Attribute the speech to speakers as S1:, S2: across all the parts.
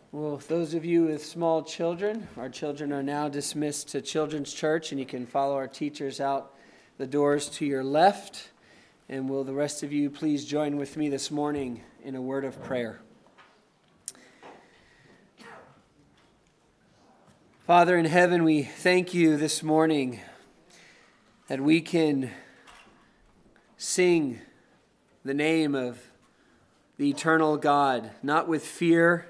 S1: Well, those of you with small children, our children are now dismissed to Children's Church, and you can follow our teachers out the doors to your left. And will the rest of you please join with me this morning in a word of prayer. Father in heaven, we thank you this morning that we can sing the name of the eternal God, not with fear,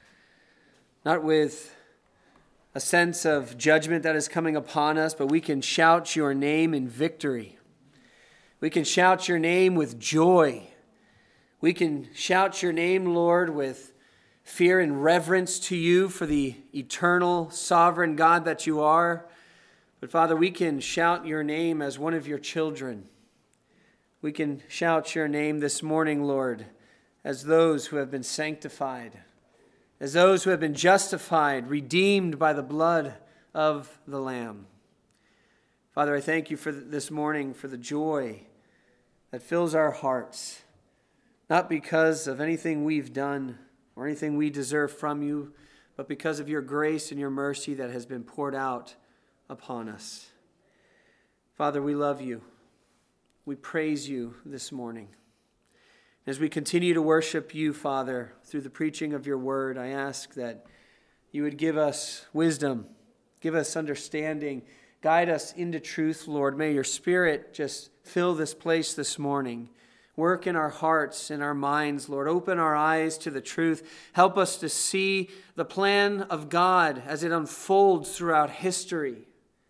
S1: not with a sense of judgment that is coming upon us, but we can shout your name in victory. We can shout your name with joy. We can shout your name, Lord, with fear and reverence to you for the eternal, sovereign God that you are. But Father, we can shout your name as one of your children. We can shout your name this morning, Lord, as those who have been sanctified, as those who have been justified, redeemed by the blood of the Lamb. Father, I thank you for this morning, for the joy that fills our hearts, not because of anything we've done or anything we deserve from you, but because of your grace and your mercy that has been poured out upon us. Father, we love you. We praise you this morning. As we continue to worship you, Father, through the preaching of your word, I ask that you would give us wisdom, give us understanding, guide us into truth, Lord. May your Spirit just fill this place this morning. Work in our hearts and our minds, Lord. Open our eyes to the truth. Help us to see the plan of God as it unfolds throughout history.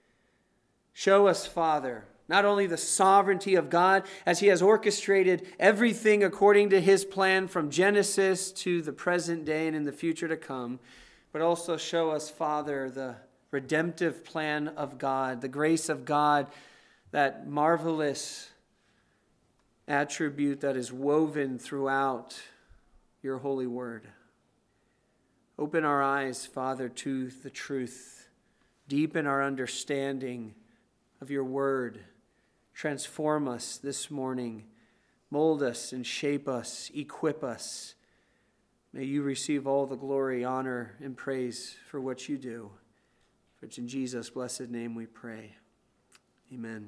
S1: Show us, Father, not only the sovereignty of God as he has orchestrated everything according to his plan from Genesis to the present day and in the future to come, but also show us, Father, the redemptive plan of God, the grace of God, that marvelous attribute that is woven throughout your holy word. Open our eyes, Father, to the truth. Deepen our understanding of your word. Transform us this morning. Mold us and shape us. Equip us. May you receive all the glory, honor, and praise for what you do. For it's in Jesus' blessed name we pray. Amen.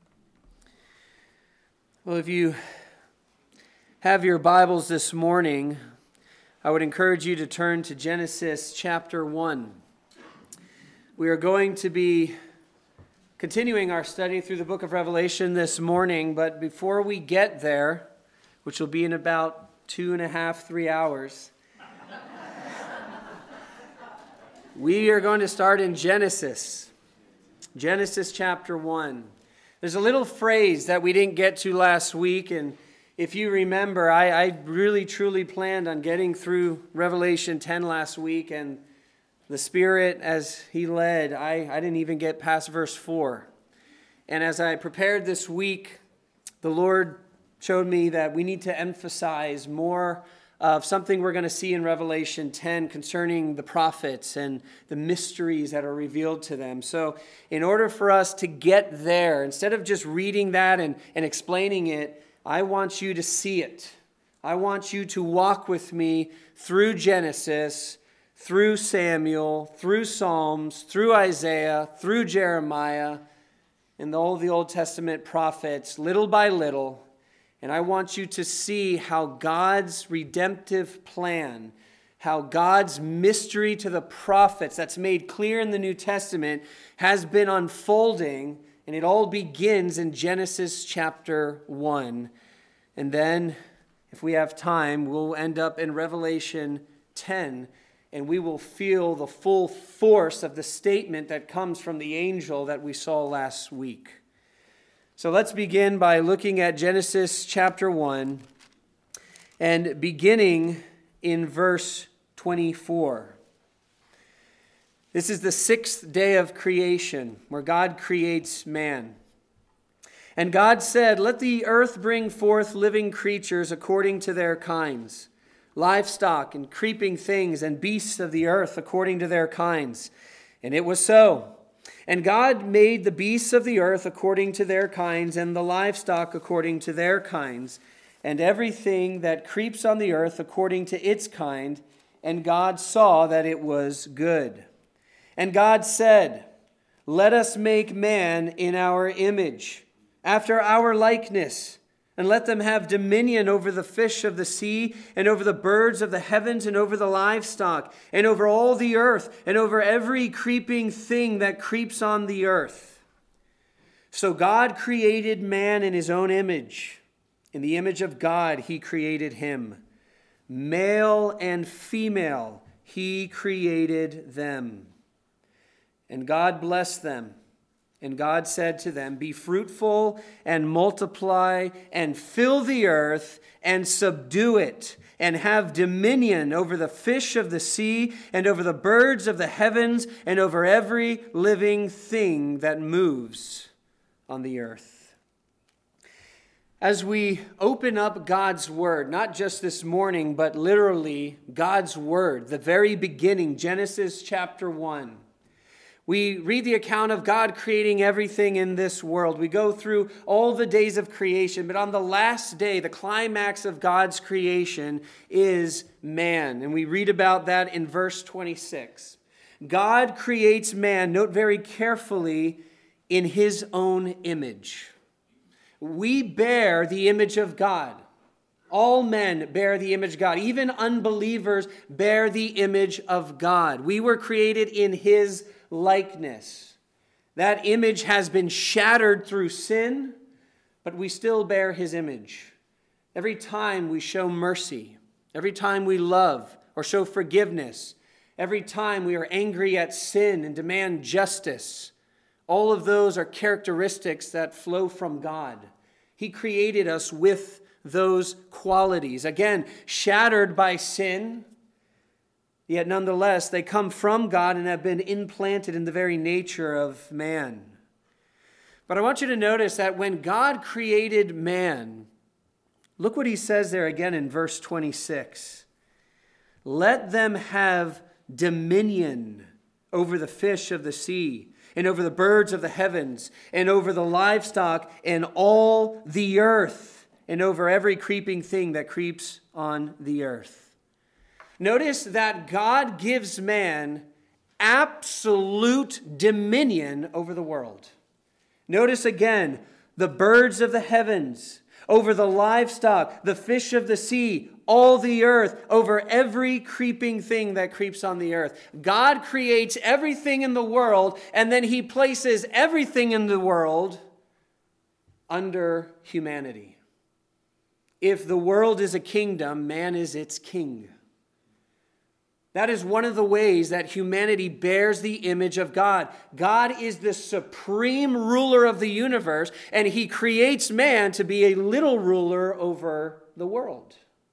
S1: Well, if you have your Bibles this morning, I would encourage you to turn to Genesis chapter 1. We are going to be continuing our study through the book of Revelation this morning, but before we get there, which will be in about 2.5, 3 hours, we are going to start in Genesis chapter 1. There's a little phrase that we didn't get to last week, and if you remember, I really truly planned on getting through Revelation 10 last week, and the Spirit, as he led, I didn't even get past verse 4. And as I prepared this week, the Lord showed me that we need to emphasize more of something we're going to see in Revelation 10 concerning the prophets and the mysteries that are revealed to them. So in order for us to get there, instead of just reading that and explaining it, I want you to see it. I want you to walk with me through Genesis, through Samuel, through Psalms, through Isaiah, through Jeremiah, and all the Old Testament prophets, little by little. And I want you to see how God's redemptive plan, how God's mystery to the prophets that's made clear in the New Testament has been unfolding. And it all begins in Genesis chapter 1. And then, if we have time, we'll end up in Revelation 10. And we will feel the full force of the statement that comes from the angel that we saw last week. So let's begin by looking at Genesis chapter 1 and beginning in verse 24. This is the 6th day of creation where God creates man. And God said, "Let the earth bring forth living creatures according to their kinds, livestock and creeping things and beasts of the earth according to their kinds." And it was so. And God made the beasts of the earth according to their kinds, and the livestock according to their kinds, and everything that creeps on the earth according to its kind. and God saw that it was good. And God said, "Let us make man in our image, after our likeness, and let them have dominion over the fish of the sea, and over the birds of the heavens, and over the livestock, and over all the earth, and over every creeping thing that creeps on the earth." So God created man in his own image. In the image of God he created him. Male and female he created them. And God blessed them. And God said to them, "Be fruitful and multiply and fill the earth and subdue it, and have dominion over the fish of the sea and over the birds of the heavens and over every living thing that moves on the earth." As we open up God's Word, not just this morning, but literally God's Word, the very beginning, Genesis chapter 1, we read the account of God creating everything in this world. We go through all the days of creation, but on the last day, the climax of God's creation is man. And we read about that in verse 26. God creates man, note very carefully, in his own image. We bear the image of God. All men bear the image of God. Even unbelievers bear the image of God. We were created in his likeness. That image has been shattered through sin, but we still bear his image. Every time we show mercy, every time we love or show forgiveness, every time we are angry at sin and demand justice, all of those are characteristics that flow from God. He created us with those qualities. Again, shattered by sin, yet nonetheless, they come from God and have been implanted in the very nature of man. But I want you to notice that when God created man, look what he says there again in verse 26. "Let them have dominion over the fish of the sea, and over the birds of the heavens, and over the livestock, and all the earth, and over every creeping thing that creeps on the earth." Notice that God gives man absolute dominion over the world. Notice again, the birds of the heavens, over the livestock, the fish of the sea, all the earth, over every creeping thing that creeps on the earth. God creates everything in the world, and then he places everything in the world under humanity. If the world is a kingdom, man is its king. That is one of the ways that humanity bears the image of God. God is the supreme ruler of the universe, and he creates man to be a little ruler over the world.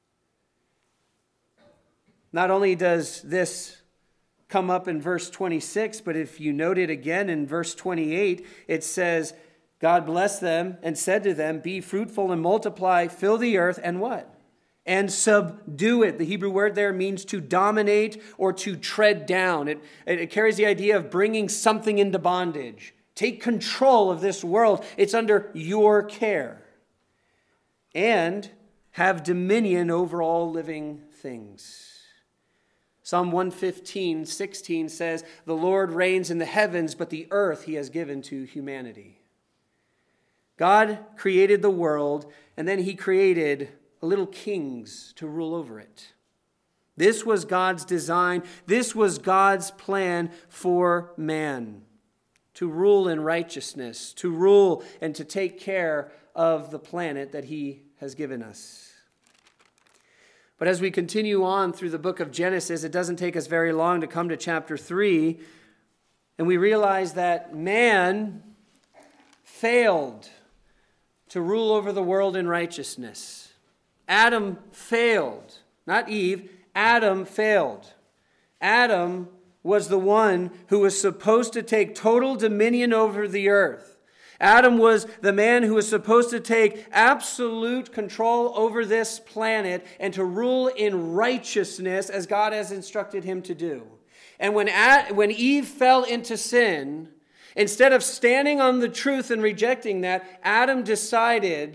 S1: Not only does this come up in verse 26, but if you note it again in verse 28, it says, God blessed them and said to them, "Be fruitful and multiply, fill the earth," and what? "And subdue it." The Hebrew word there means to dominate or to tread down. It carries the idea of bringing something into bondage. Take control of this world. It's under your care. And have dominion over all living things. Psalm 115:16 says, "The Lord reigns in the heavens, but the earth he has given to humanity." God created the world, and then he created little kings to rule over it. This was God's design. This was God's plan for man. To rule in righteousness, to rule and to take care of the planet that he has given us. But as we continue on through the book of Genesis, it doesn't take us very long to come to chapter 3, and we realize that man failed to rule over the world in righteousness. Adam failed, not Eve. Adam failed. Adam was the one who was supposed to take total dominion over the earth. Adam was the man who was supposed to take absolute control over this planet and to rule in righteousness as God has instructed him to do. And when Eve fell into sin, instead of standing on the truth and rejecting that, Adam decided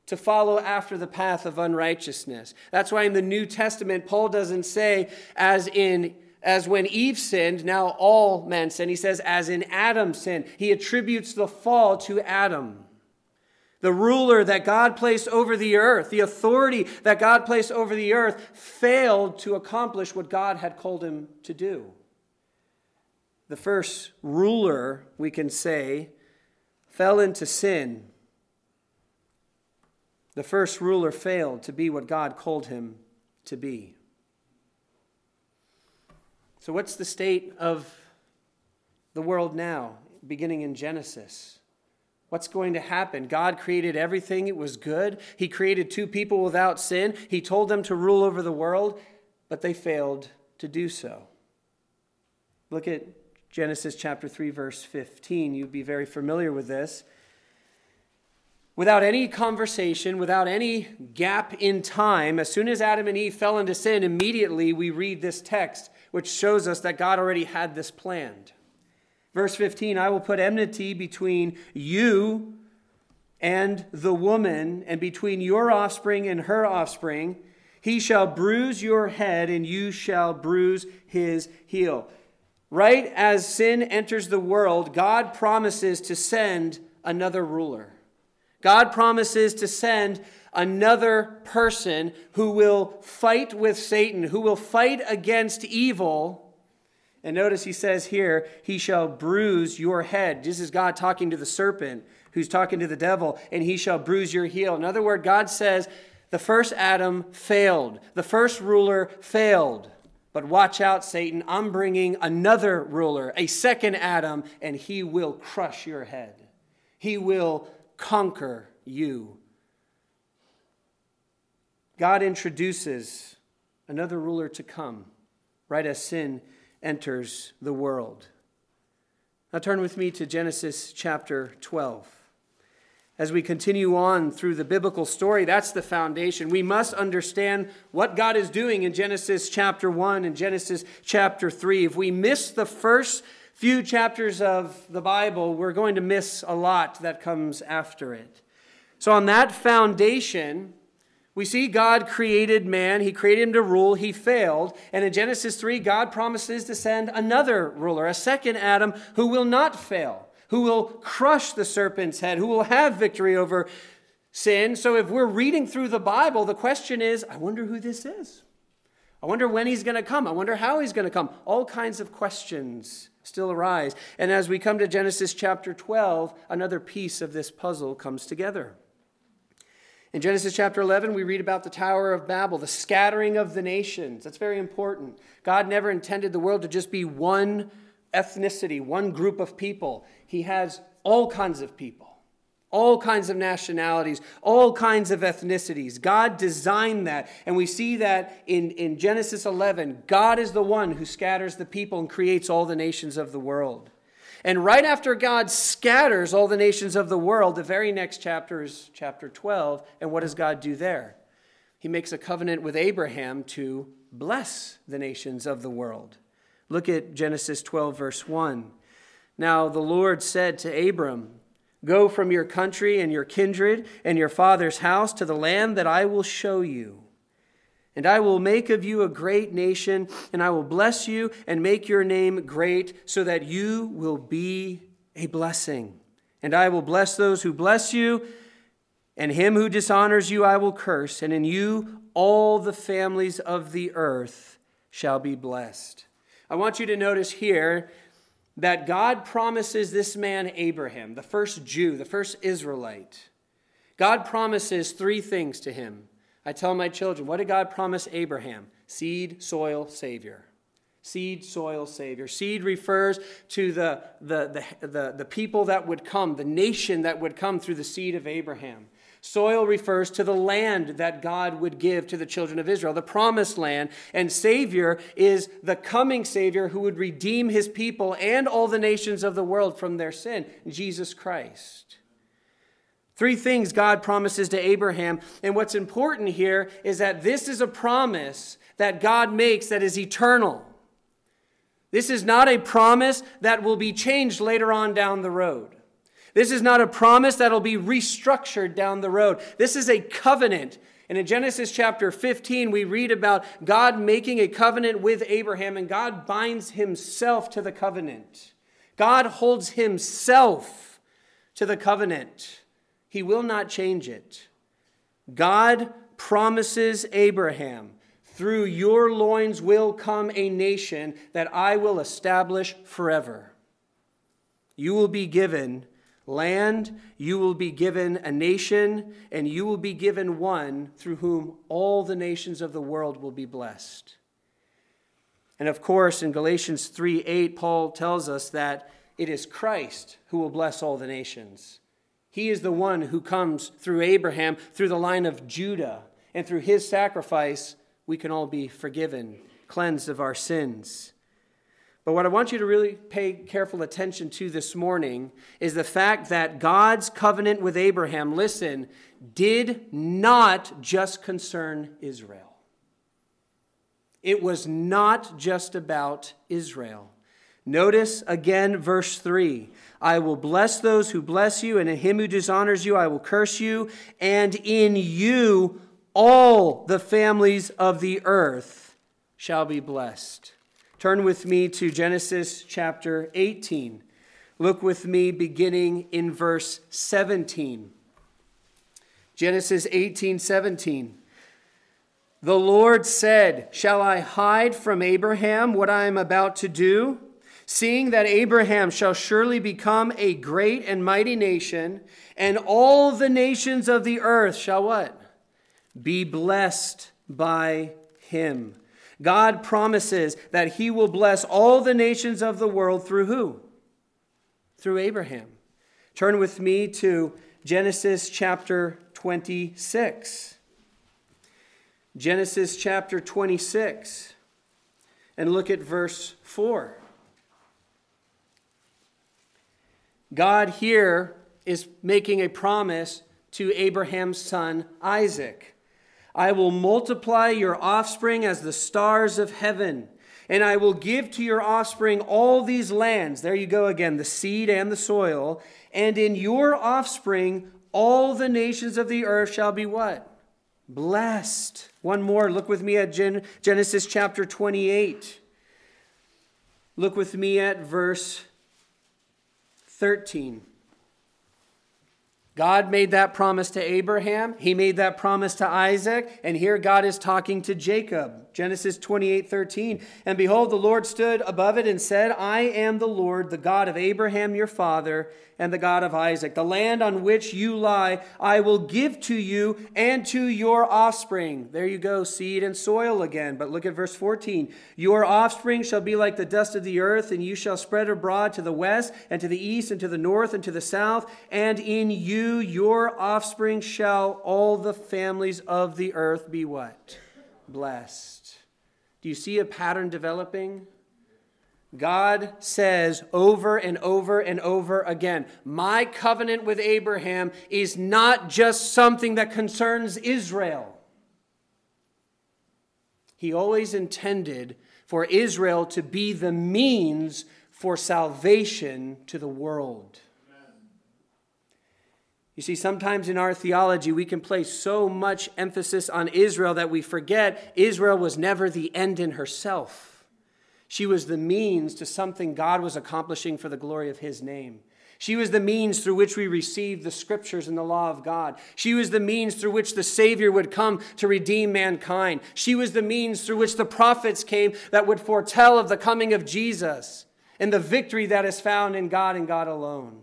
S1: to follow after the path of unrighteousness. That's why in the New Testament, Paul doesn't say, as when Eve sinned, now all men sin. He says, as in Adam sinned. He attributes the fall to Adam. The ruler that God placed over the earth, the authority that God placed over the earth, failed to accomplish what God had called him to do. The first ruler, we can say, fell into sin. The first ruler failed to be what God called him to be. So what's the state of the world now, beginning in Genesis? What's going to happen? God created everything. It was good. He created two people without sin. He told them to rule over the world, but they failed to do so. Look at Genesis chapter 3, verse 15. You'd be very familiar with this. Without any conversation, without any gap in time, as soon as Adam and Eve fell into sin, immediately we read this text, which shows us that God already had this planned. Verse 15, I will put enmity between you and the woman, and between your offspring and her offspring. He shall bruise your head, and you shall bruise his heel. Right as sin enters the world, God promises to send another ruler. God promises to send another person who will fight with Satan, who will fight against evil. And notice he says here, he shall bruise your head. This is God talking to the serpent, who's talking to the devil, and he shall bruise your heel. In other words, God says the first Adam failed. The first ruler failed. But watch out, Satan. I'm bringing another ruler, a second Adam, and he will crush your head. He will conquer you. God introduces another ruler to come, right as sin enters the world. Now turn with me to Genesis chapter 12. As we continue on through the biblical story, that's the foundation. We must understand what God is doing in Genesis chapter 1 and Genesis chapter 3. If we miss the first few chapters of the Bible, we're going to miss a lot that comes after it. So on that foundation, we see God created man. He created him to rule. He failed. And in Genesis 3, God promises to send another ruler, a second Adam, who will not fail, who will crush the serpent's head, who will have victory over sin. So if we're reading through the Bible, the question is, I wonder who this is. I wonder when he's going to come. I wonder how he's going to come. All kinds of questions still arise. And as we come to Genesis chapter 12, another piece of this puzzle comes together. In Genesis chapter 11, we read about the Tower of Babel, the scattering of the nations. That's very important. God never intended the world to just be one ethnicity, one group of people. He has all kinds of people. All kinds of nationalities, all kinds of ethnicities. God designed that. And we see that in Genesis 11, God is the one who scatters the people and creates all the nations of the world. And right after God scatters all the nations of the world, the very next chapter is chapter 12. And what does God do there? He makes a covenant with Abraham to bless the nations of the world. Look at Genesis 12, verse 1. Now the Lord said to Abram, go from your country and your kindred and your father's house to the land that I will show you. And I will make of you a great nation, and I will bless you and make your name great, so that you will be a blessing. And I will bless those who bless you, and him who dishonors you I will curse. And in you all the families of the earth shall be blessed. I want you to notice here that God promises this man Abraham, the first Jew, the first Israelite. God promises three things to him. I tell my children, what did God promise Abraham? Seed, soil, Savior. Seed, soil, Savior. Seed refers to the people that would come, the nation that would come through the seed of Abraham. Soil refers to the land that God would give to the children of Israel, the promised land. And Savior is the coming Savior who would redeem his people and all the nations of the world from their sin, Jesus Christ. Three things God promises to Abraham. And what's important here is that this is a promise that God makes that is eternal. This is not a promise that will be changed later on down the road. This is not a promise that'll be restructured down the road. This is a covenant. And in Genesis chapter 15, we read about God making a covenant with Abraham, and God binds himself to the covenant. God holds himself to the covenant. He will not change it. God promises Abraham, through your loins will come a nation that I will establish forever. You will be given land, you will be given a nation, and you will be given one through whom all the nations of the world will be blessed. And of course, in Galatians 3:8, Paul tells us that it is Christ who will bless all the nations. He is the one who comes through Abraham, through the line of Judah, and through his sacrifice, we can all be forgiven, cleansed of our sins. But what I want you to really pay careful attention to this morning is the fact that God's covenant with Abraham, listen, did not just concern Israel. It was not just about Israel. Notice again verse 3. I will bless those who bless you, and in him who dishonors you I will curse you, and in you all the families of the earth shall be blessed. Turn with me to Genesis chapter 18. Look with me beginning in verse 17. Genesis 18:17. The Lord said, shall I hide from Abraham what I am about to do? Seeing that Abraham shall surely become a great and mighty nation, and all the nations of the earth shall what? Be blessed by him. God promises that he will bless all the nations of the world through who? Through Abraham. Turn with me to Genesis chapter 26. Genesis chapter 26. And look at verse 4. God here is making a promise to Abraham's son Isaac. I will multiply your offspring as the stars of heaven, and I will give to your offspring all these lands. There you go again, the seed and the soil. And in your offspring, all the nations of the earth shall be what? Blessed. One more. Look with me at Genesis chapter 28. Look with me at verse 13. God made that promise to Abraham. He made that promise to Isaac. And here God is talking to Jacob. Genesis 28:13. And behold, the Lord stood above it and said, I am the Lord, the God of Abraham your father, and the God of Isaac. The land on which you lie, I will give to you and to your offspring. There you go, seed and soil again. But look at verse 14. Your offspring shall be like the dust of the earth, and you shall spread abroad to the west and to the east and to the north and to the south. And in you, your offspring shall all the families of the earth be what? Blessed. Do you see a pattern developing? God says over and over and over again, my covenant with Abraham is not just something that concerns Israel. He always intended for Israel to be the means for salvation to the world. You see, sometimes in our theology, we can place so much emphasis on Israel that we forget Israel was never the end in herself. She was the means to something God was accomplishing for the glory of his name. She was the means through which we received the scriptures and the law of God. She was the means through which the Savior would come to redeem mankind. She was the means through which the prophets came that would foretell of the coming of Jesus and the victory that is found in God and God alone.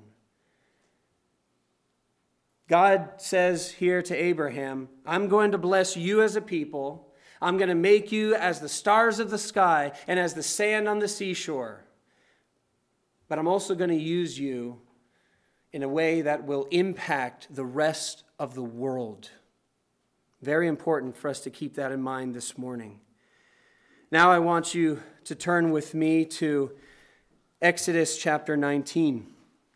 S1: God says here to Abraham, I'm going to bless you as a people. I'm going to make you as the stars of the sky and as the sand on the seashore. But I'm also going to use you in a way that will impact the rest of the world. Very important for us to keep that in mind this morning. Now I want you to turn with me to Exodus chapter 19.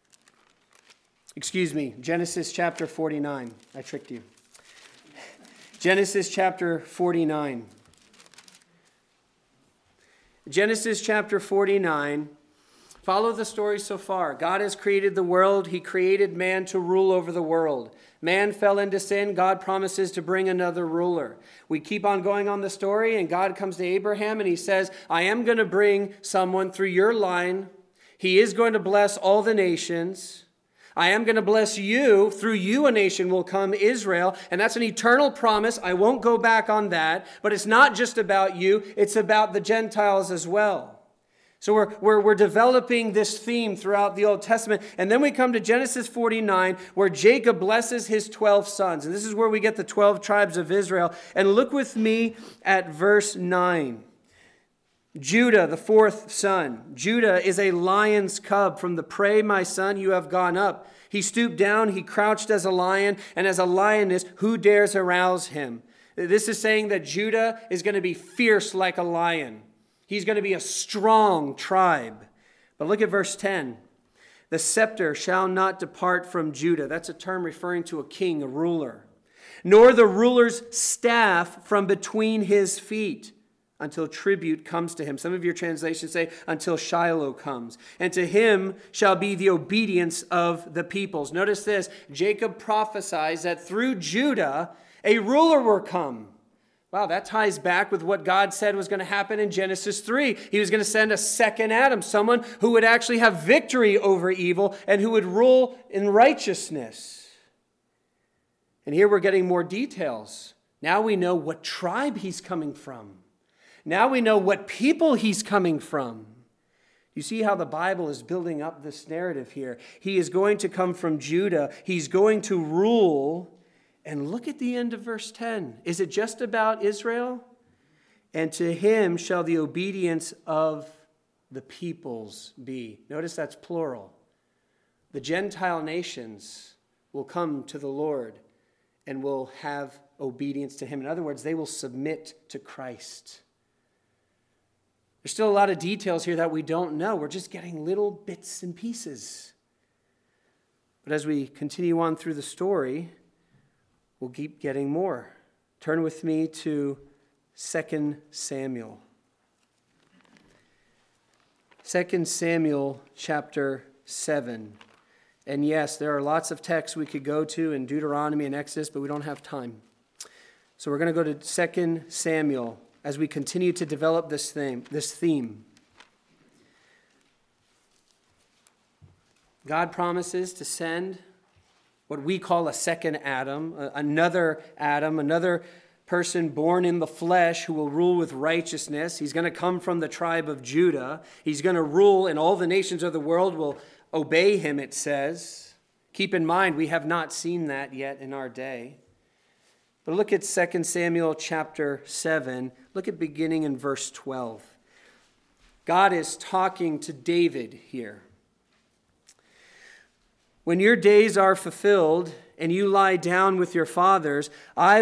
S1: Genesis chapter 49. I tricked you. Genesis chapter 49. Genesis chapter 49, Follow the story so far. God has created the world. He created man to rule over the world. Man fell into sin. God promises to bring another ruler. We keep on going on the story, and God comes to Abraham and he says, I am going to bring someone through your line. He is going to bless all the nations. I am going to bless you. Through you a nation will come, Israel. And that's an eternal promise. I won't go back on that. But it's not just about you. It's about the Gentiles as well. So we're developing this theme throughout the Old Testament. And then we come to Genesis 49, where Jacob blesses his 12 sons. And this is where we get the 12 tribes of Israel. And look with me at verse 9. Judah, the fourth son. Judah is a lion's cub. From the prey, my son, you have gone up. He stooped down, he crouched as a lion, and as a lioness, who dares arouse him? This is saying that Judah is going to be fierce like a lion. He's going to be a strong tribe. But look at verse 10. The scepter shall not depart from Judah. That's a term referring to a king, a ruler. Nor the ruler's staff from between his feet until tribute comes to him. Some of your translations say until Shiloh comes. And to him shall be the obedience of the peoples. Notice this. Jacob prophesies that through Judah a ruler will come. Wow, that ties back with what God said was going to happen in Genesis 3. He was going to send a second Adam, someone who would actually have victory over evil and who would rule in righteousness. And here we're getting more details. Now we know what tribe he's coming from. Now we know what people he's coming from. You see how the Bible is building up this narrative here. He is going to come from Judah. He's going to rule. And look at the end of verse 10. Is it just about Israel? And to him shall the obedience of the peoples be. Notice that's plural. The Gentile nations will come to the Lord and will have obedience to him. In other words, they will submit to Christ. There's still a lot of details here that we don't know. We're just getting little bits and pieces. But as we continue on through the story, we'll keep getting more. Turn with me to 2 Samuel. 2 Samuel chapter 7. And yes, there are lots of texts we could go to in Deuteronomy and Exodus, but we don't have time. So we're going to go to 2 Samuel as we continue to develop this theme. God promises to send what we call a second Adam, another person born in the flesh who will rule with righteousness. He's going to come from the tribe of Judah. He's going to rule, and all the nations of the world will obey him, it says. Keep in mind, we have not seen that yet in our day. But look at 2 Samuel chapter 7. Look at beginning in verse 12. God is talking to David here. When your days are fulfilled and you lie down with your fathers,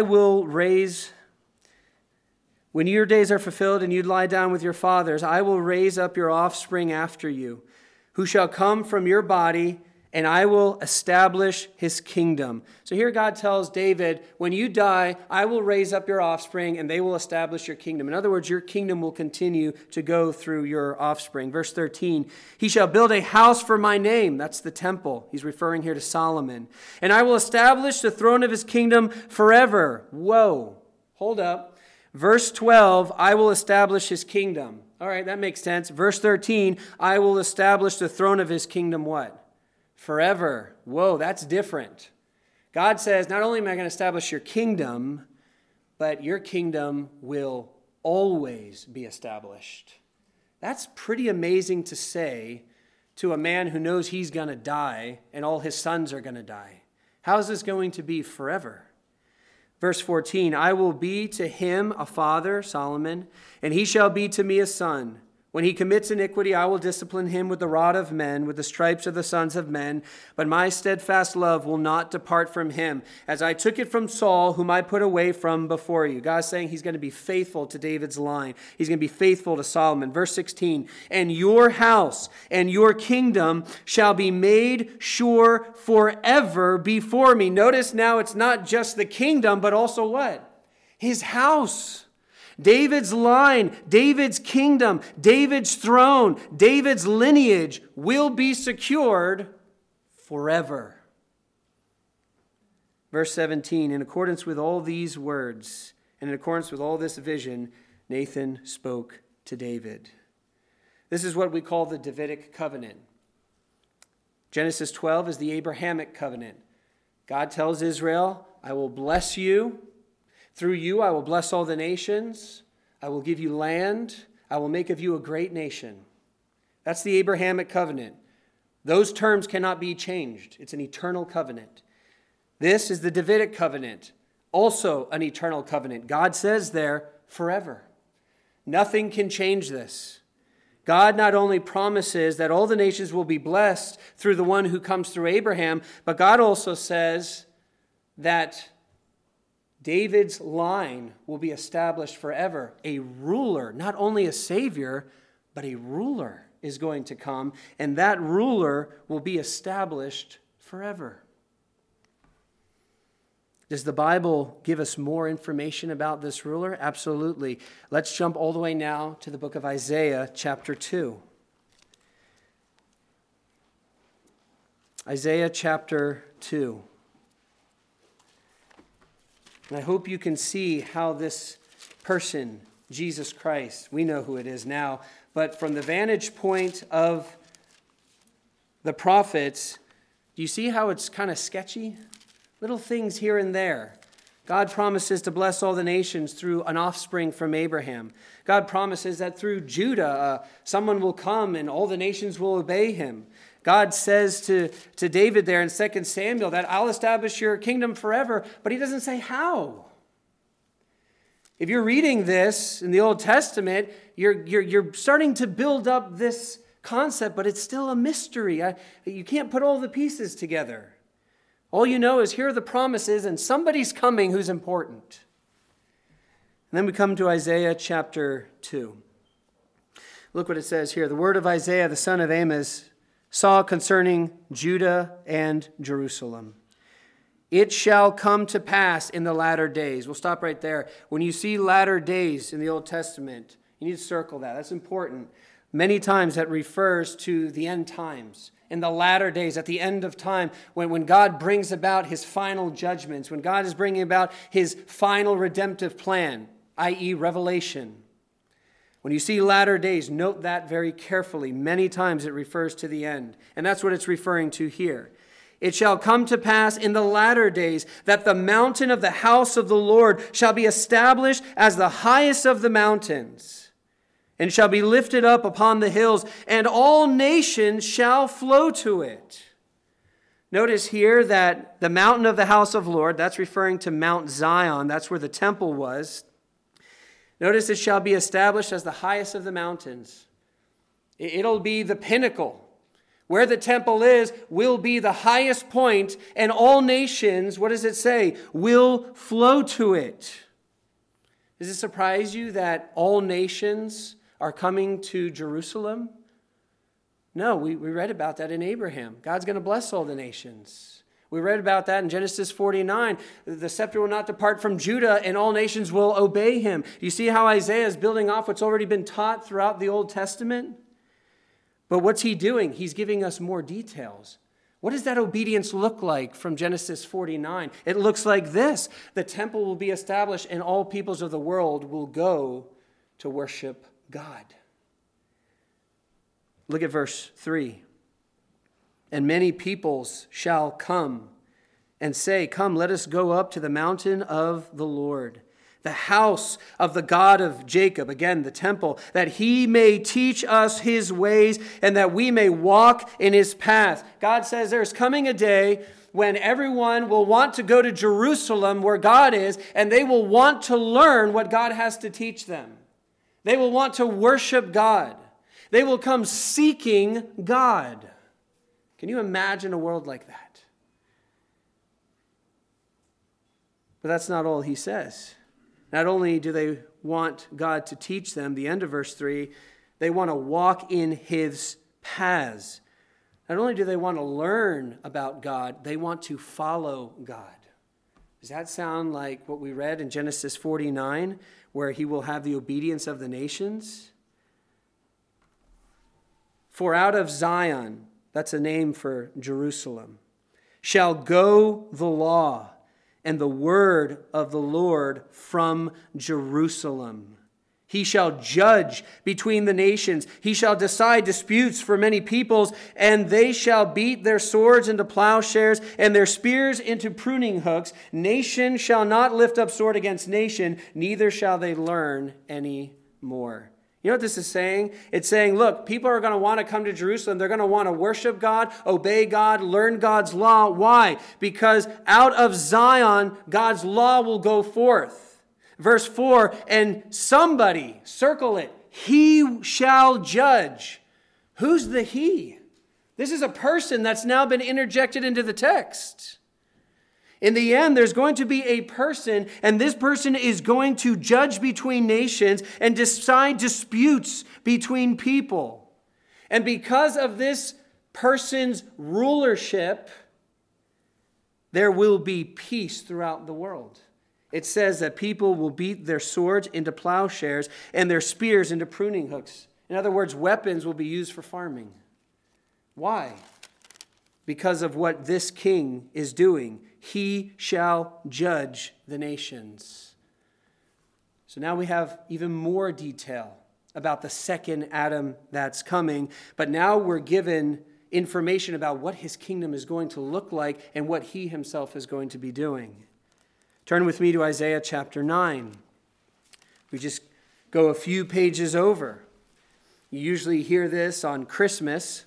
S1: When your days are fulfilled and you lie down with your fathers, I will raise up your offspring after you, who shall come from your body, and I will establish his kingdom. So here God tells David, when you die, I will raise up your offspring and they will establish your kingdom. In other words, your kingdom will continue to go through your offspring. Verse 13, he shall build a house for my name. That's the temple. He's referring here to Solomon. And I will establish the throne of his kingdom forever. Whoa, hold up. Verse 12, I will establish his kingdom. All right, that makes sense. Verse 13, I will establish the throne of his kingdom what? Forever. Whoa, that's different. God says, not only am I going to establish your kingdom, but your kingdom will always be established. That's pretty amazing to say to a man who knows he's going to die and all his sons are going to die. How is this going to be forever? Verse 14, I will be to him a father, Solomon, and he shall be to me a son. When he commits iniquity, I will discipline him with the rod of men, with the stripes of the sons of men. But my steadfast love will not depart from him, as I took it from Saul, whom I put away from before you. God's saying he's going to be faithful to David's line. He's going to be faithful to Solomon. Verse 16, and your house and your kingdom shall be made sure forever before me. Notice now it's not just the kingdom, but also what? His house. David's line, David's kingdom, David's throne, David's lineage will be secured forever. Verse 17, in accordance with all these words, and in accordance with all this vision, Nathan spoke to David. This is what we call the Davidic covenant. Genesis 12 is the Abrahamic covenant. God tells Israel, I will bless you. Through you, I will bless all the nations. I will give you land. I will make of you a great nation. That's the Abrahamic covenant. Those terms cannot be changed. It's an eternal covenant. This is the Davidic covenant, also an eternal covenant. God says there, forever. Nothing can change this. God not only promises that all the nations will be blessed through the one who comes through Abraham, but God also says that David's line will be established forever. A ruler, not only a savior, but a ruler is going to come, and that ruler will be established forever. Does the Bible give us more information about this ruler? Absolutely. Let's jump all the way now to the book of Isaiah, chapter 2. Isaiah chapter 2. And I hope you can see how this person, Jesus Christ, we know who it is now, but from the vantage point of the prophets, do you see how it's kind of sketchy? Little things here and there. God promises to bless all the nations through an offspring from Abraham. God promises that through Judah, someone will come and all the nations will obey him. God says to David there in 2 Samuel that I'll establish your kingdom forever, but he doesn't say how. If you're reading this in the Old Testament, you're starting to build up this concept, but it's still a mystery. You can't put all the pieces together. All you know is here are the promises and somebody's coming who's important. And then we come to Isaiah chapter 2. Look what it says here. The word of Isaiah, the son of Amos, saw concerning Judah and Jerusalem. It shall come to pass in the latter days. We'll stop right there. When you see latter days in the Old Testament, you need to circle that. That's important. Many times that refers to the end times. In the latter days, at the end of time, when God brings about his final judgments, when God is bringing about his final redemptive plan, i.e. Revelation. When you see latter days, note that very carefully. Many times it refers to the end. And that's what it's referring to here. It shall come to pass in the latter days that the mountain of the house of the Lord shall be established as the highest of the mountains, and shall be lifted up upon the hills, and all nations shall flow to it. Notice here that the mountain of the house of the Lord, that's referring to Mount Zion. That's where the temple was. Notice it shall be established as the highest of the mountains. It'll be the pinnacle. Where the temple is will be the highest point, and all nations, what does it say, will flow to it. Does it surprise you that all nations are coming to Jerusalem? No, we read about that in Abraham. God's going to bless all the nations. We read about that in Genesis 49. The scepter will not depart from Judah, and all nations will obey him. Do you see how Isaiah is building off what's already been taught throughout the Old Testament? But what's he doing? He's giving us more details. What does that obedience look like from Genesis 49? It looks like this. The temple will be established, and all peoples of the world will go to worship God. Look at verse 3. And many peoples shall come and say, come, let us go up to the mountain of the Lord, the house of the God of Jacob, again, the temple, that he may teach us his ways and that we may walk in his path. God says there's coming a day when everyone will want to go to Jerusalem where God is, and they will want to learn what God has to teach them. They will want to worship God. They will come seeking God. Can you imagine a world like that? But that's not all he says. Not only do they want God to teach them, the end of verse 3, they want to walk in his paths. Not only do they want to learn about God, they want to follow God. Does that sound like what we read in Genesis 49, where he will have the obedience of the nations. For out of Zion, that's a name for Jerusalem, shall go the law and the word of the Lord from Jerusalem. He shall judge between the nations. He shall decide disputes for many peoples, and they shall beat their swords into plowshares and their spears into pruning hooks. Nation shall not lift up sword against nation, neither shall they learn any more. You know what this is saying? It's saying, look, people are going to want to come to Jerusalem. They're going to want to worship God, obey God, learn God's law. Why? Because out of Zion, God's law will go forth. Verse 4, and somebody, circle it, he shall judge. Who's the he? This is a person that's now been interjected into the text. In the end, there's going to be a person, and this person is going to judge between nations and decide disputes between people. And because of this person's rulership, there will be peace throughout the world. It says that people will beat their swords into plowshares and their spears into pruning hooks. In other words, weapons will be used for farming. Why? Because of what this king is doing. He shall judge the nations. So now we have even more detail about the second Adam that's coming. But now we're given information about what his kingdom is going to look like and what he himself is going to be doing. Turn with me to Isaiah chapter 9. We just go a few pages over. You usually hear this on Christmas.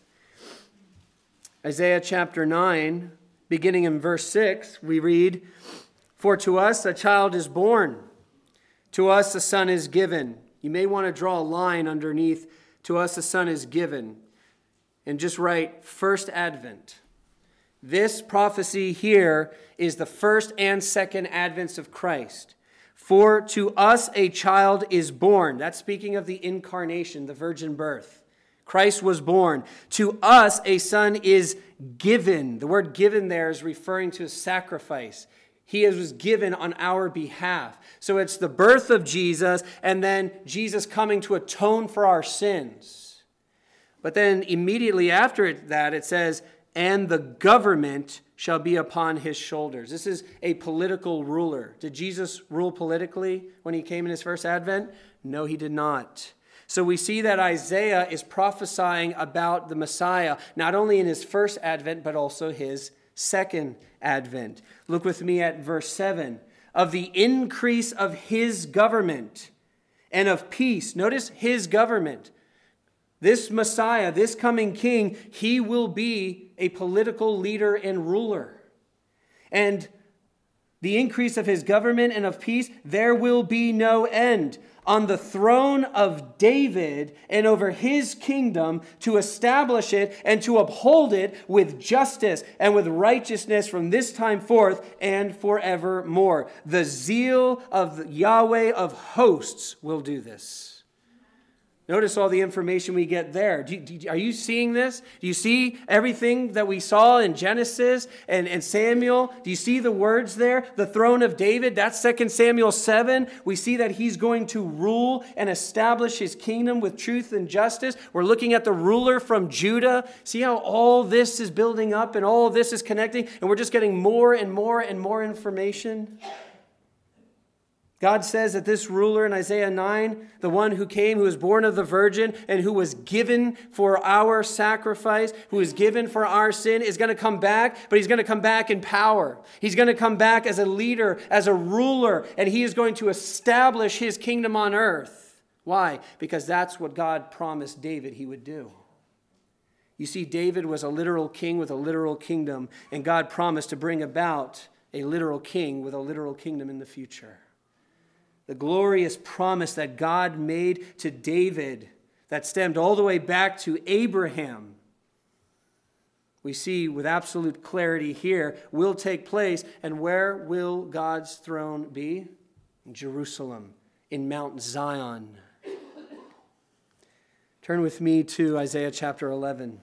S1: Isaiah chapter 9, beginning in verse 6, we read, "For to us a child is born, to us a son is given." You may want to draw a line underneath, "To us a son is given," and just write first advent. This prophecy here is the first and second advents of Christ. For to us a child is born. That's speaking of the incarnation, the virgin birth. Christ was born. To us a son is given. The word given there is referring to a sacrifice. He was given on our behalf. So it's the birth of Jesus and then Jesus coming to atone for our sins. But then immediately after that it says, "And the government shall be upon his shoulders." This is a political ruler. Did Jesus rule politically when he came in his first advent? No, he did not. So we see that Isaiah is prophesying about the Messiah, not only in his first advent, but also his second advent. Look with me at verse 7. "Of the increase of his government and of peace." Notice his government. This Messiah, this coming king, he will be a political leader and ruler. And the increase of his government and of peace, there will be no end. On the throne of David and over his kingdom, to establish it and to uphold it with justice and with righteousness from this time forth and forevermore. The zeal of Yahweh of hosts will do this. Notice all the information we get there. Are you seeing this? Do you see everything that we saw in Genesis and Samuel? Do you see the words there? The throne of David, that's 2 Samuel 7. We see that he's going to rule and establish his kingdom with truth and justice. We're looking at the ruler from Judah. See how all this is building up and all of this is connecting? And we're just getting more and more and more information. God says that this ruler in Isaiah 9, the one who came, who was born of the virgin, and who was given for our sacrifice, who was given for our sin, is going to come back, but he's going to come back in power. He's going to come back as a leader, as a ruler, and he is going to establish his kingdom on earth. Why? Because that's what God promised David he would do. You see, David was a literal king with a literal kingdom, and God promised to bring about a literal king with a literal kingdom in the future. The glorious promise that God made to David that stemmed all the way back to Abraham, we see with absolute clarity here, will take place. And where will God's throne be? In Jerusalem, in Mount Zion. Turn with me to Isaiah chapter 11.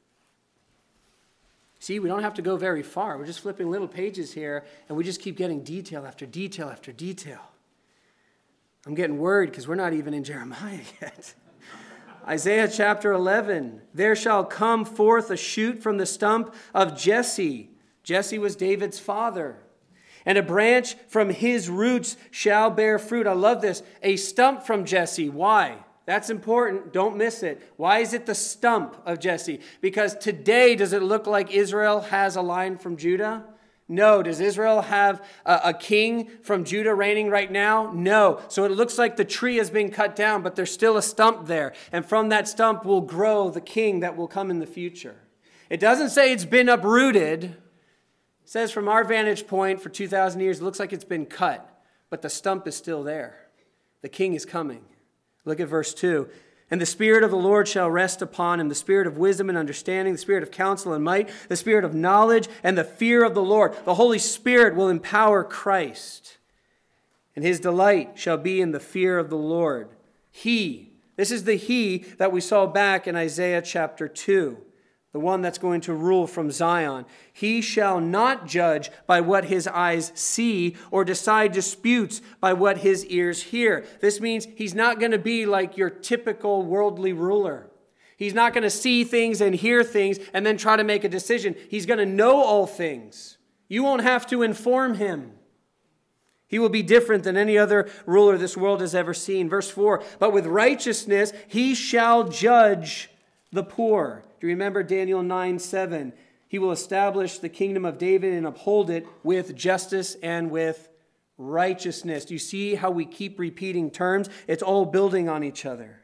S1: See, we don't have to go very far. We're just flipping little pages here, and we just keep getting detail after detail after detail. I'm getting worried because we're not even in Jeremiah yet. Isaiah chapter 11. There shall come forth a shoot from the stump of Jesse. Jesse was David's father. And a branch from his roots shall bear fruit. I love this. A stump from Jesse. Why? That's important. Don't miss it. Why is it the stump of Jesse? Because today, does it look like Israel has a line from Judah? No. Does Israel have a king from Judah reigning right now? No. So it looks like the tree has been cut down, but there's still a stump there. And from that stump will grow the king that will come in the future. It doesn't say it's been uprooted. It says from our vantage point for 2,000 years, it looks like it's been cut, but the stump is still there. The king is coming. Look at verse 2. And the Spirit of the Lord shall rest upon him, the Spirit of wisdom and understanding, the Spirit of counsel and might, the Spirit of knowledge and the fear of the Lord. The Holy Spirit will empower Christ. And his delight shall be in the fear of the Lord. This is the he that we saw back in Isaiah chapter 2. The one that's going to rule from Zion. He shall not judge by what his eyes see or decide disputes by what his ears hear. This means he's not going to be like your typical worldly ruler. He's not going to see things and hear things and then try to make a decision. He's going to know all things. You won't have to inform him. He will be different than any other ruler this world has ever seen. Verse 4, but with righteousness he shall judge the poor. Do you remember Daniel 9:7? He will establish the kingdom of David and uphold it with justice and with righteousness. Do you see how we keep repeating terms? It's all building on each other.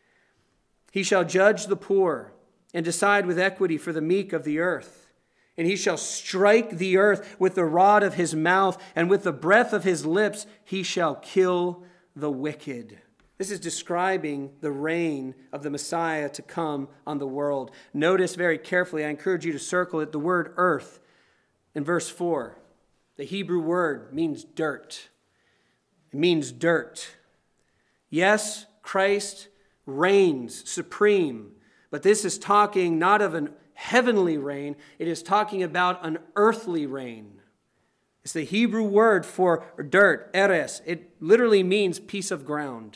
S1: He shall judge the poor and decide with equity for the meek of the earth. And he shall strike the earth with the rod of his mouth, and with the breath of his lips he shall kill the wicked. This is describing the reign of the Messiah to come on the world. Notice very carefully, I encourage you to circle it, the word earth in verse 4. The Hebrew word means dirt. It means dirt. Yes, Christ reigns supreme, but this is talking not of an heavenly reign, it is talking about an earthly reign. It's the Hebrew word for dirt, eres. It literally means piece of ground.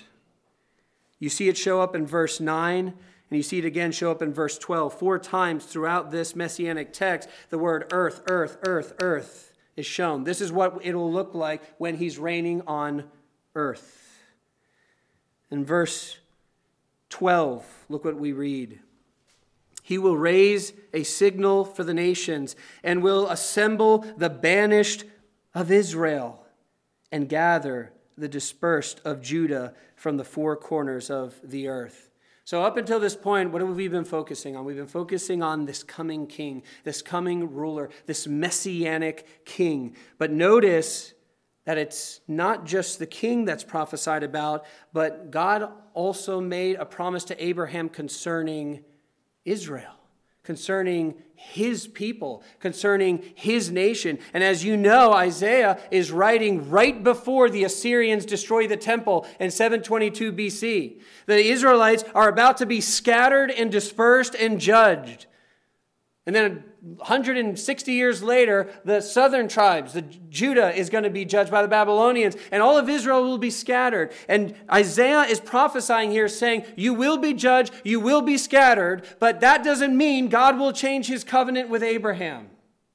S1: You see it show up in verse 9, and you see it again show up in verse 12. 4 times throughout this messianic text, the word earth, earth, earth, earth is shown. This is what it will look like when he's reigning on earth. In verse 12, look what we read. He will raise a signal for the nations and will assemble the banished of Israel and gather the dispersed of Judah from the 4 corners of the earth. So up until this point, what have we been focusing on? We've been focusing on this coming king, this coming ruler, this messianic king. But notice that it's not just the king that's prophesied about, but God also made a promise to Abraham concerning Israel, concerning his people, concerning his nation. And as you know, Isaiah is writing right before the Assyrians destroy the temple in 722 BC. The Israelites are about to be scattered and dispersed and judged. And then 160 years later, the southern tribes, the Judah, is going to be judged by the Babylonians, and all of Israel will be scattered. And Isaiah is prophesying here saying, you will be judged, you will be scattered, but that doesn't mean God will change his covenant with Abraham.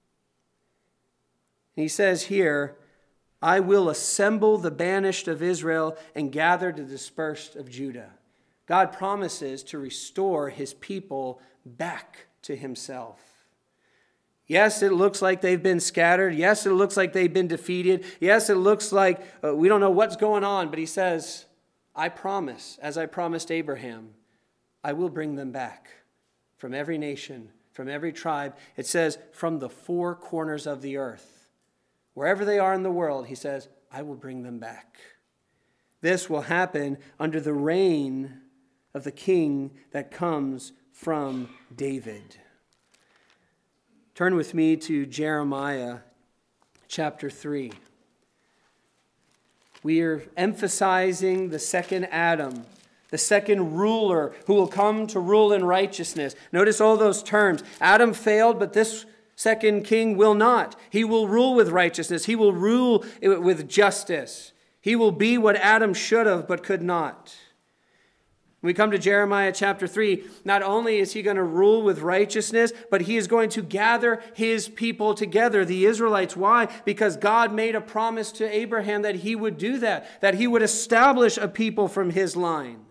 S1: And he says here, I will assemble the banished of Israel and gather the dispersed of Judah. God promises to restore his people back to himself. Yes, it looks like they've been scattered. Yes, it looks like they've been defeated. Yes, it looks like we don't know what's going on. But he says, I promise, as I promised Abraham, I will bring them back from every nation, from every tribe. It says, from the 4 corners of the earth. Wherever they are in the world, he says, I will bring them back. This will happen under the reign of the king that comes from David. Turn with me to Jeremiah chapter 3. We are emphasizing the second Adam, the second ruler who will come to rule in righteousness. Notice all those terms. Adam failed, but this second king will not. He will rule with righteousness. He will rule with justice. He will be what Adam should have but could not. When we come to Jeremiah chapter 3, not only is he going to rule with righteousness, but he is going to gather his people together, the Israelites. Why? Because God made a promise to Abraham that he would do that he would establish a people from his line.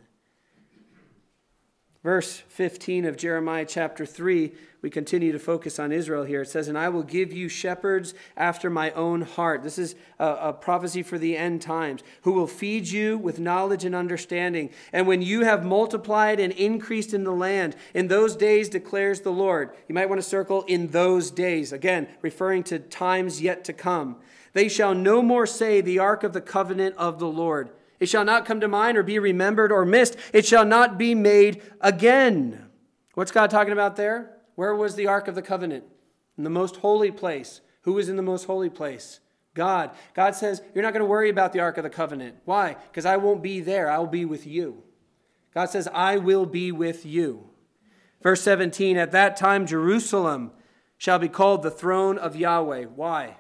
S1: Verse 15 of Jeremiah chapter 3, we continue to focus on Israel here. It says, "And I will give you shepherds after my own heart." This is a prophecy for the end times. "Who will feed you with knowledge and understanding. And when you have multiplied and increased in the land, in those days declares the Lord." You might want to circle "in those days." Again, referring to times yet to come. "They shall no more say, the ark of the covenant of the Lord. It shall not come to mind or be remembered or missed. It shall not be made again." What's God talking about there? Where was the Ark of the Covenant? In the most holy place. Who was in the most holy place? God. God says, you're not going to worry about the Ark of the Covenant. Why? Because I won't be there. I'll be with you. God says, I will be with you. Verse 17, "At that time Jerusalem shall be called the throne of Yahweh." Why?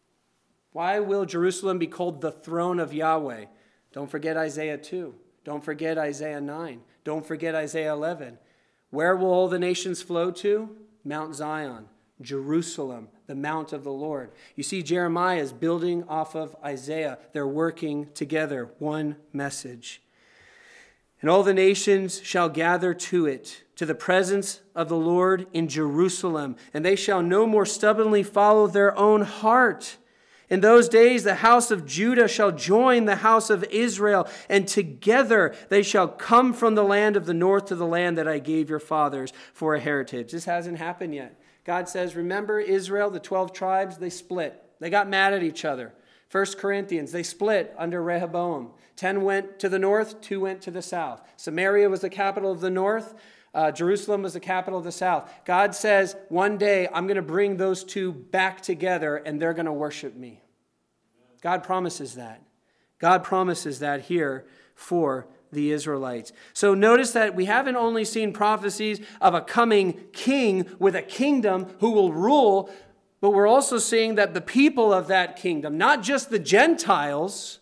S1: Why will Jerusalem be called the throne of Yahweh? Don't forget Isaiah 2. Don't forget Isaiah 9. Don't forget Isaiah 11. Where will all the nations flow to? Mount Zion, Jerusalem, the mount of the Lord. You see, Jeremiah is building off of Isaiah. They're working together, one message. "And all the nations shall gather to it, to the presence of the Lord in Jerusalem, and they shall no more stubbornly follow their own heart. In those days the house of Judah shall join the house of Israel, and together they shall come from the land of the north to the land that I gave your fathers for a heritage." This hasn't happened yet. God says, remember Israel, the 12 tribes, they split. They got mad at each other. 1 Corinthians, they split under Rehoboam. 10 went to the north, 2 went to the south. Samaria was the capital of the north. Jerusalem was the capital of the south. God says, one day I'm going to bring those two back together and they're going to worship me. God promises that. God promises that here for the Israelites. So notice that we haven't only seen prophecies of a coming king with a kingdom who will rule, but we're also seeing that the people of that kingdom, not just the Gentiles,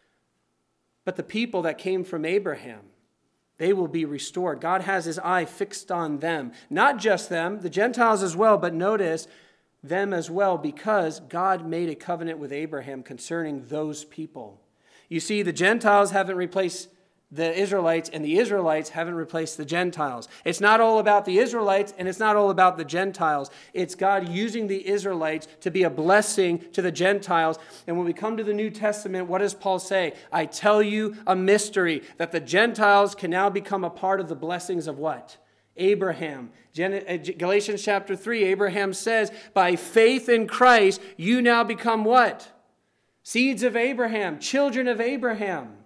S1: but the people that came from Abraham, they will be restored. God has his eye fixed on them. Not just them, the Gentiles as well, but notice them as well, because God made a covenant with Abraham concerning those people. You see, the Gentiles haven't replaced the Israelites, and the Israelites haven't replaced the Gentiles. It's not all about the Israelites, and it's not all about the Gentiles. It's God using the Israelites to be a blessing to the Gentiles. And when we come to the New Testament, what does Paul say? I tell you a mystery, that the Gentiles can now become a part of the blessings of what? Abraham. Galatians chapter 3, Abraham says, by faith in Christ, you now become what? Seeds of Abraham, children of Abraham.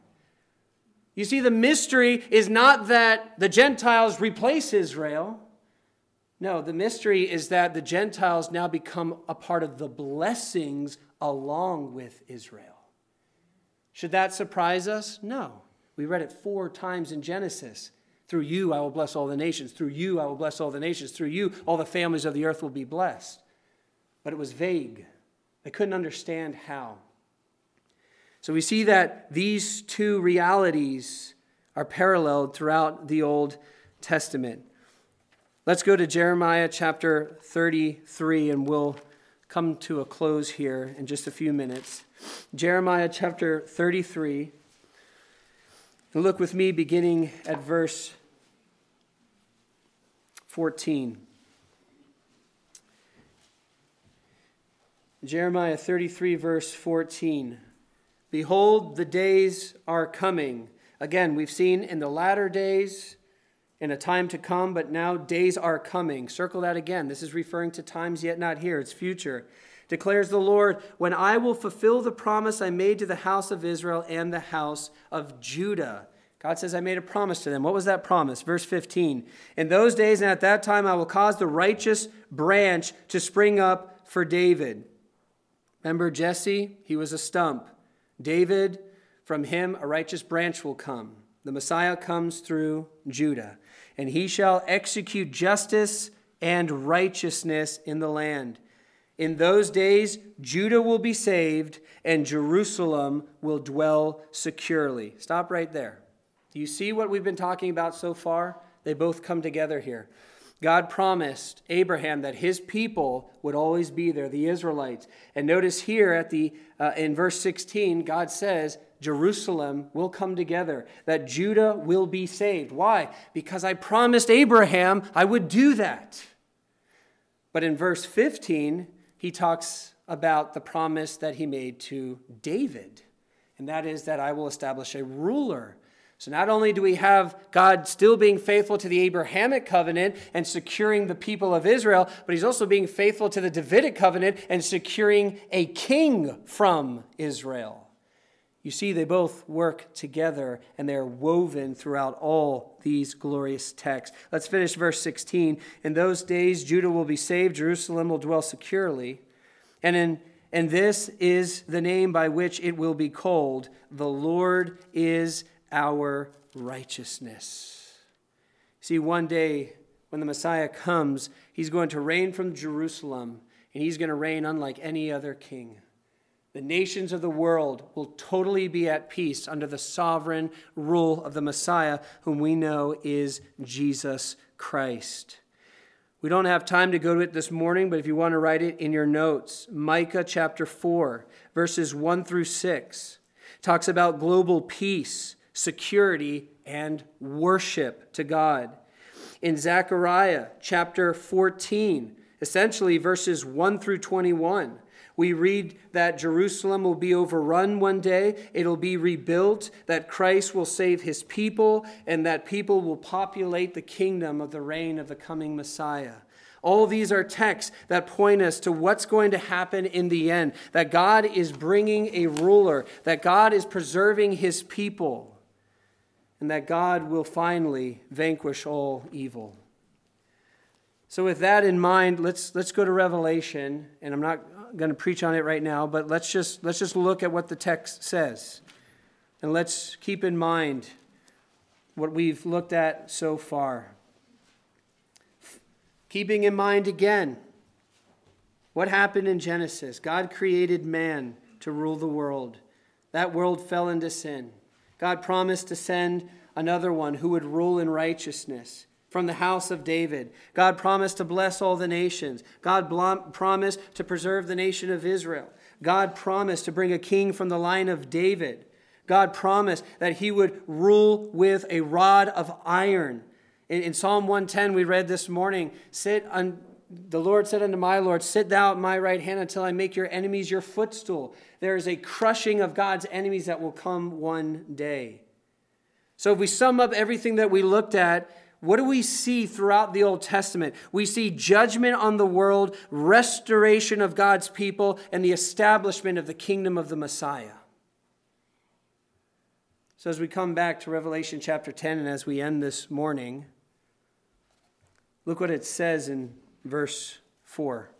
S1: You see, the mystery is not that the Gentiles replace Israel. No, the mystery is that the Gentiles now become a part of the blessings along with Israel. Should that surprise us? No. We read it 4 times in Genesis. Through you I will bless all the nations. Through you I will bless all the nations. Through you all the families of the earth will be blessed. But it was vague. They couldn't understand how. So we see that these two realities are paralleled throughout the Old Testament. Let's go to Jeremiah chapter 33, and we'll come to a close here in just a few minutes. Jeremiah chapter 33. And look with me beginning at verse 14. Jeremiah 33, verse 14. Behold, the days are coming. Again, we've seen in the latter days, in a time to come, but now days are coming. Circle that again. This is referring to times yet not here. It's future. Declares the Lord, when I will fulfill the promise I made to the house of Israel and the house of Judah. God says, I made a promise to them. What was that promise? Verse 15. In those days and at that time I will cause the righteous branch to spring up for David. Remember Jesse? He was a stump. David, from him a righteous branch will come. The Messiah comes through Judah, and he shall execute justice and righteousness in the land. In those days, Judah will be saved, and Jerusalem will dwell securely. Stop right there. Do you see what we've been talking about so far? They both come together here. God promised Abraham that his people would always be there, the Israelites. And notice here in verse 16, God says, Jerusalem will come together, that Judah will be saved. Why? Because I promised Abraham I would do that. But in verse 15, he talks about the promise that he made to David, and that is that I will establish a ruler. So not only do we have God still being faithful to the Abrahamic covenant and securing the people of Israel, but he's also being faithful to the Davidic covenant and securing a king from Israel. You see, they both work together, and they're woven throughout all these glorious texts. Let's finish verse 16. In those days, Judah will be saved, Jerusalem will dwell securely. And this is the name by which it will be called, the Lord is our righteousness. See, one day when the Messiah comes, he's going to reign from Jerusalem, and he's going to reign unlike any other king. The nations of the world will totally be at peace under the sovereign rule of the Messiah, whom we know is Jesus Christ. We don't have time to go to it this morning, but if you want to write it in your notes, Micah chapter 4, verses 1 through 6, talks about global peace, security, and worship to God. In Zechariah chapter 14, essentially verses 1 through 21, we read that Jerusalem will be overrun one day, it'll be rebuilt, that Christ will save his people, and that people will populate the kingdom of the reign of the coming Messiah. All these are texts that point us to what's going to happen in the end, that God is bringing a ruler, that God is preserving his people, and that God will finally vanquish all evil. So with that in mind, let's go to Revelation, and I'm not going to preach on it right now, but let's just look at what the text says. And let's keep in mind what we've looked at so far. Keeping in mind again, what happened in Genesis? God created man to rule the world. That world fell into sin. God promised to send another one who would rule in righteousness from the house of David. God promised to bless all the nations. God promised to preserve the nation of Israel. God promised to bring a king from the line of David. God promised that he would rule with a rod of iron. In Psalm 110 we read this morning, the Lord said unto my Lord, sit thou at my right hand until I make your enemies your footstool. There is a crushing of God's enemies that will come one day. So if we sum up everything that we looked at, what do we see throughout the Old Testament? We see judgment on the world, restoration of God's people, and the establishment of the kingdom of the Messiah. So as we come back to Revelation chapter 10, and as we end this morning, look what it says in verse 4.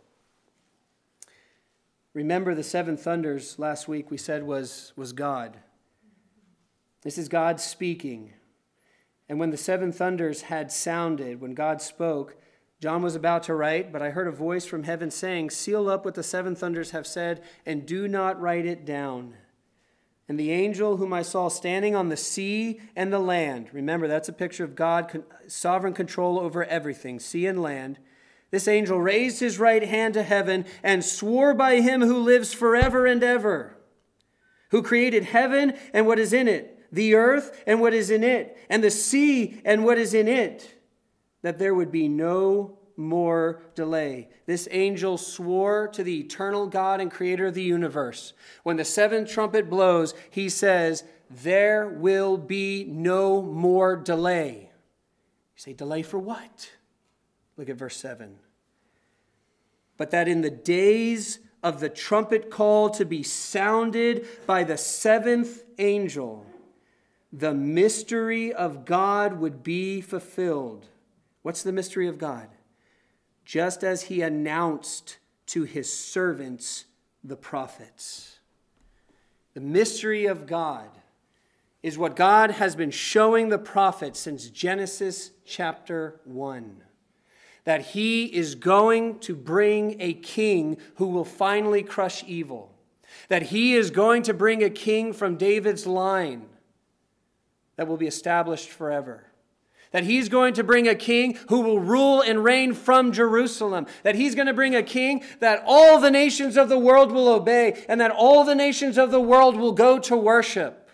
S1: Remember the seven thunders last week we said was God. This is God speaking. And when the seven thunders had sounded, when God spoke, John was about to write, but I heard a voice from heaven saying, seal up what the seven thunders have said, and do not write it down. And the angel whom I saw standing on the sea and the land, remember that's a picture of God, sovereign control over everything, sea and land. This angel raised his right hand to heaven and swore by him who lives forever and ever, who created heaven and what is in it, the earth and what is in it, and the sea and what is in it, that there would be no more delay. This angel swore to the eternal God and creator of the universe. When the seventh trumpet blows, he says, there will be no more delay. You say, delay for what? Look at verse 7. But that in the days of the trumpet call to be sounded by the seventh angel, the mystery of God would be fulfilled. What's the mystery of God? Just as he announced to his servants, the prophets. The mystery of God is what God has been showing the prophets since Genesis chapter 1. that he is going to bring a king who will finally crush evil, that he is going to bring a king from David's line that will be established forever, that he's going to bring a king who will rule and reign from Jerusalem, that he's going to bring a king that all the nations of the world will obey, and that all the nations of the world will go to worship,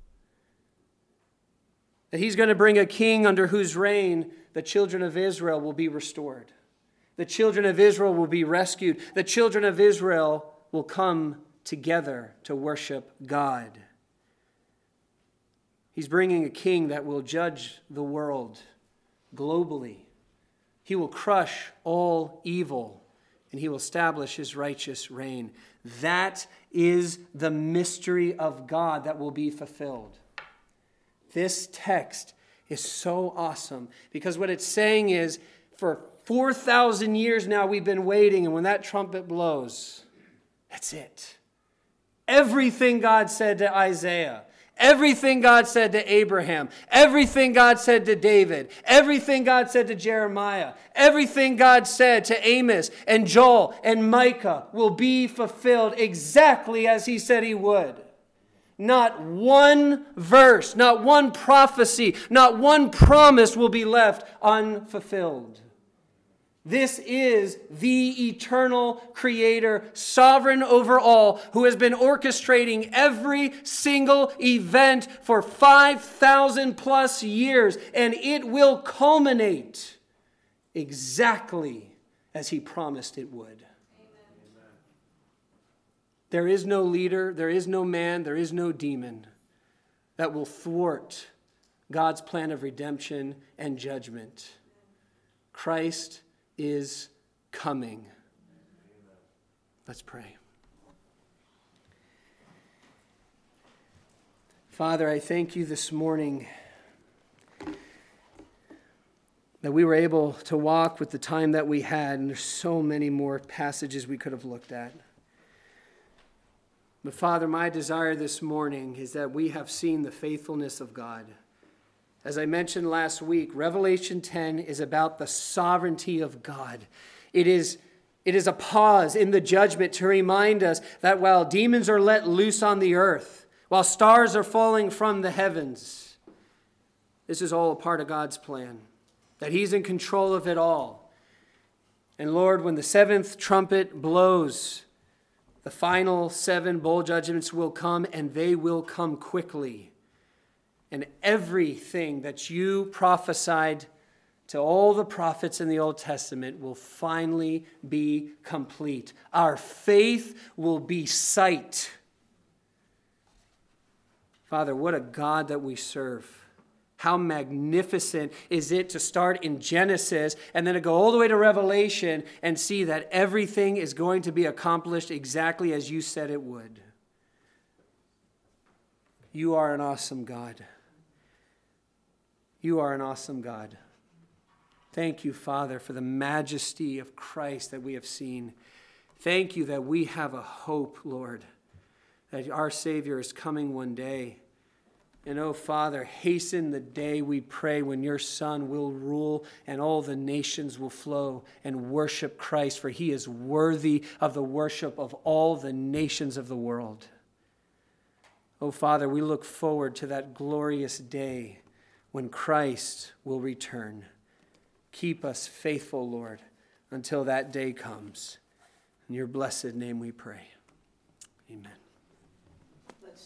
S1: that he's going to bring a king under whose reign the children of Israel will be restored. The children of Israel will be rescued. The children of Israel will come together to worship God. He's bringing a king that will judge the world globally. He will crush all evil, and he will establish his righteous reign. That is the mystery of God that will be fulfilled. This text is so awesome because what it's saying is for 4,000 years now we've been waiting, and when that trumpet blows, that's it. Everything God said to Isaiah, everything God said to Abraham, everything God said to David, everything God said to Jeremiah, everything God said to Amos and Joel and Micah will be fulfilled exactly as he said he would. Not one verse, not one prophecy, not one promise will be left unfulfilled. This is the eternal Creator, sovereign over all, who has been orchestrating every single event for 5,000 plus years, and it will culminate exactly as he promised it would. There is no leader, there is no man, there is no demon that will thwart God's plan of redemption and judgment. Christ is coming. Let's pray. Father, I thank you this morning that we were able to walk with the time that we had, and there's so many more passages we could have looked at. But Father, my desire this morning is that we have seen the faithfulness of God. As I mentioned last week, Revelation 10 is about the sovereignty of God. It is a pause in the judgment to remind us that while demons are let loose on the earth, while stars are falling from the heavens, this is all a part of God's plan, that he's in control of it all. And Lord, when the seventh trumpet blows, the final 7 bowl judgments will come, and they will come quickly. And everything that you prophesied to all the prophets in the Old Testament will finally be complete. Our faith will be sight. Father, what a God that we serve. How magnificent is it to start in Genesis and then to go all the way to Revelation and see that everything is going to be accomplished exactly as you said it would. You are an awesome God. You are an awesome God. Thank you, Father, for the majesty of Christ that we have seen. Thank you that we have a hope, Lord, that our Savior is coming one day. And oh, Father, hasten the day, we pray, when your Son will rule and all the nations will flow and worship Christ, for he is worthy of the worship of all the nations of the world. Oh, Father, we look forward to that glorious day when Christ will return. Keep us faithful, Lord, until that day comes. In your blessed name we pray. Amen.